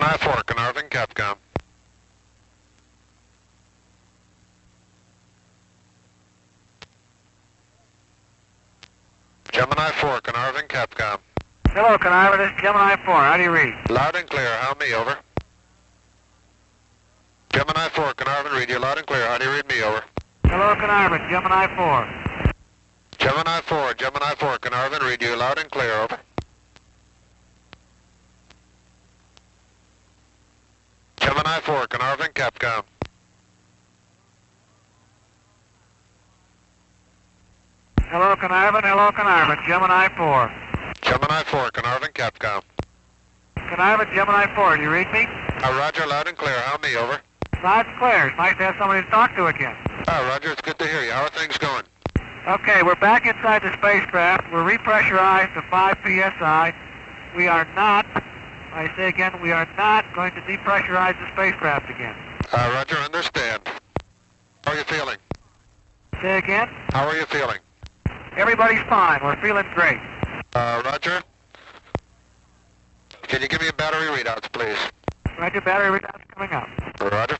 Gemini 4, Carnarvon, Capcom. Gemini 4, Carnarvon, Capcom. Hello, Carnarvon, this is Gemini 4. How do you read? Loud and clear, how me, over. Gemini 4, Carnarvon, read you loud and clear. How do you read me, over? Hello, Carnarvon, Gemini 4. Gemini 4, Carnarvon, read you loud and clear, over. Gemini 4, Carnarvon, Capcom. Hello, Carnarvon, Gemini 4. Gemini 4, Carnarvon, Capcom. Carnarvon, Gemini 4, do you read me? Roger, loud and clear, how me, over. Loud and clear. It's nice to have somebody to talk to again. Roger, it's good to hear you. How are things going? Okay, we're back inside the spacecraft. We're repressurized to 5 psi. We are not, I say again, we are not going to depressurize the spacecraft again. Roger, understand. How are you feeling? Say again? How are you feeling? Everybody's fine. We're feeling great. Roger. Can you give me a battery readouts, please? Roger, battery readouts coming up. Roger.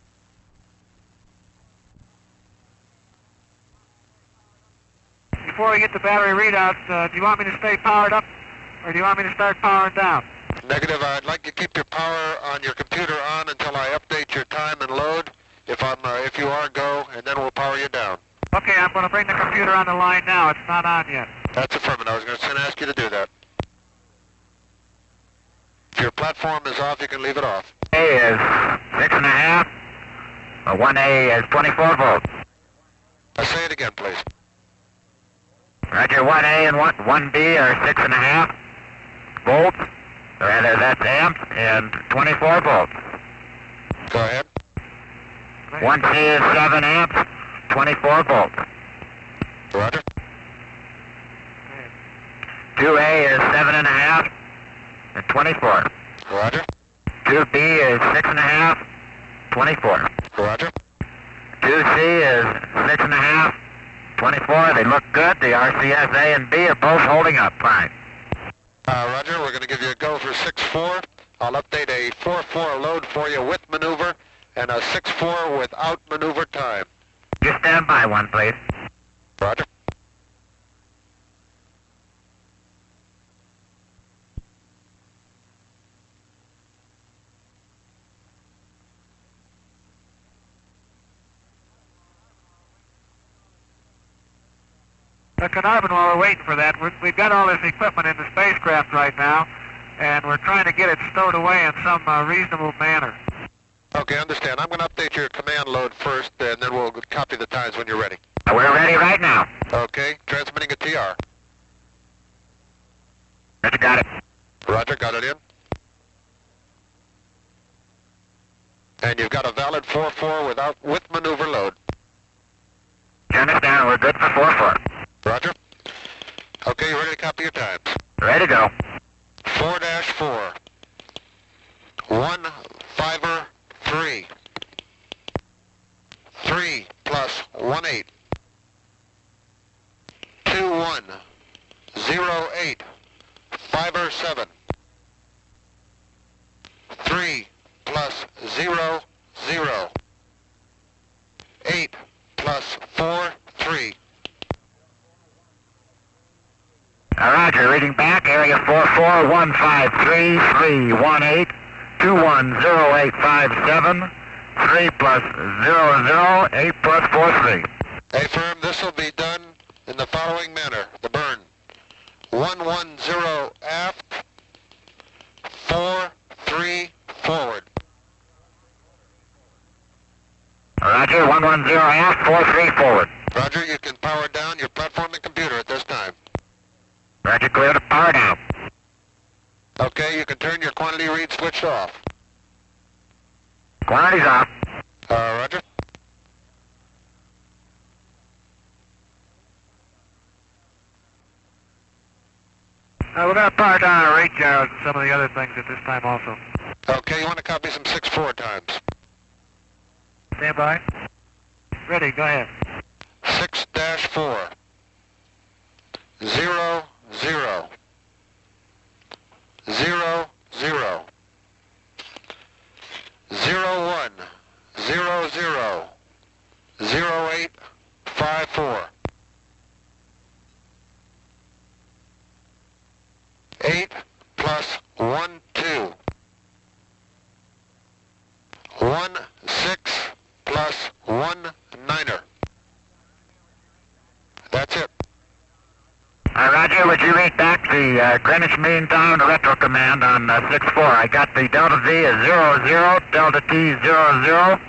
Before we get the battery readouts, do you want me to stay powered up, or do you want me to start powering down? Negative. I'd like to keep your power on your computer on until I update your time and load. If you are, go, and then we'll power you down. Okay, I'm going to bring the computer on the line now. It's not on yet. That's affirmative. I was going to ask you to do that. If your platform is off, you can leave it off. A is 6.5. 1A is 24 volts. Say it again, please. Roger, 1A and 1B are 6.5 volts. Rather, that's amps, and 24 volts. Go ahead. 1C is 7 amps, 24 volts. Roger. 2A is 7.5 and 24. Roger. 2B is 6.5, 24. Roger. 2C is 6.5, 24. They look good. The RCS A and B are both holding up fine. Roger, we're going to give you a go for 6-4. I'll update a 4-4 load for you with maneuver and a 6-4 without maneuver time. Just stand by one, please. Roger. Carnarvon, while we're waiting for that, we've got all this equipment in the spacecraft right now, and we're trying to get it stowed away in some reasonable manner. Okay, understand. I'm going to update your command load first, and then we'll copy the times when you're ready. We're ready right now. Okay, transmitting a TR. Roger, got it. Roger, got it in. And you've got a valid 4-4 with maneuver load. Turn us down. We're good for 4-4. Roger. Okay, you ready to copy your times? Ready to go. 4-4. 1 5er 3. 3 plus 1 8. 2 1 0 8. 5er 7. 3 plus 0 0. 8 plus 4 3. Roger, reading back, area 44-153-318-210857, 3 plus 00, 8 plus 43. Hey, firm, this will be done in the following manner. The burn. 110 aft, 4-3 forward. Roger, 110 aft, 4-3 forward. Roger, you can power down your platform and computer at this time. Roger, clear to power down. Okay, you can turn your quantity read switched off. Quantity's off. Roger. We're going to power down our rate gyros and some of the other things at this time also. Okay, you want to copy some 6-4 times. Stand by. Ready, go ahead. 6-4. 0 0. 0 0. the Greenwich Mean Time to Retro Command on 6-4. I got the Delta V is 00, Delta T 00,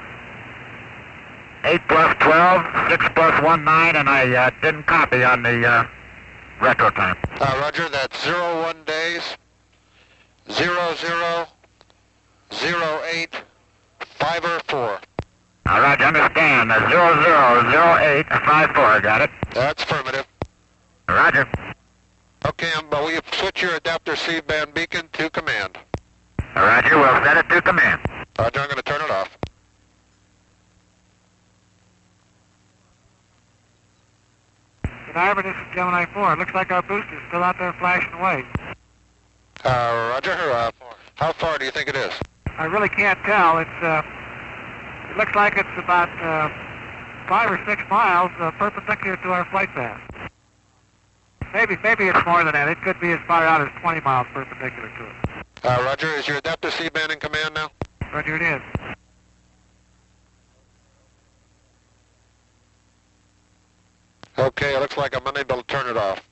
8 plus 12, 6 plus 19, and I didn't copy on the retro time. Roger, that's 01 days, 00, 08, 5-4. Roger, understand. 0008 54, got it. That's affirmative. Roger. Okay, but will you switch your adapter C-band beacon to command? Roger, we'll set it to command. Roger, I'm going to turn it off. Good Ivor, this is Gemini 4. It looks like our booster's still out there flashing away. Roger, how far do you think it is? I really can't tell. It looks like it's about 5 or 6 miles perpendicular to our flight path. Maybe it's more than that. It could be as far out as 20 miles perpendicular to it. Roger, is your adapter C-band in command now? Roger, it is. Okay, it looks like I'm unable to turn it off.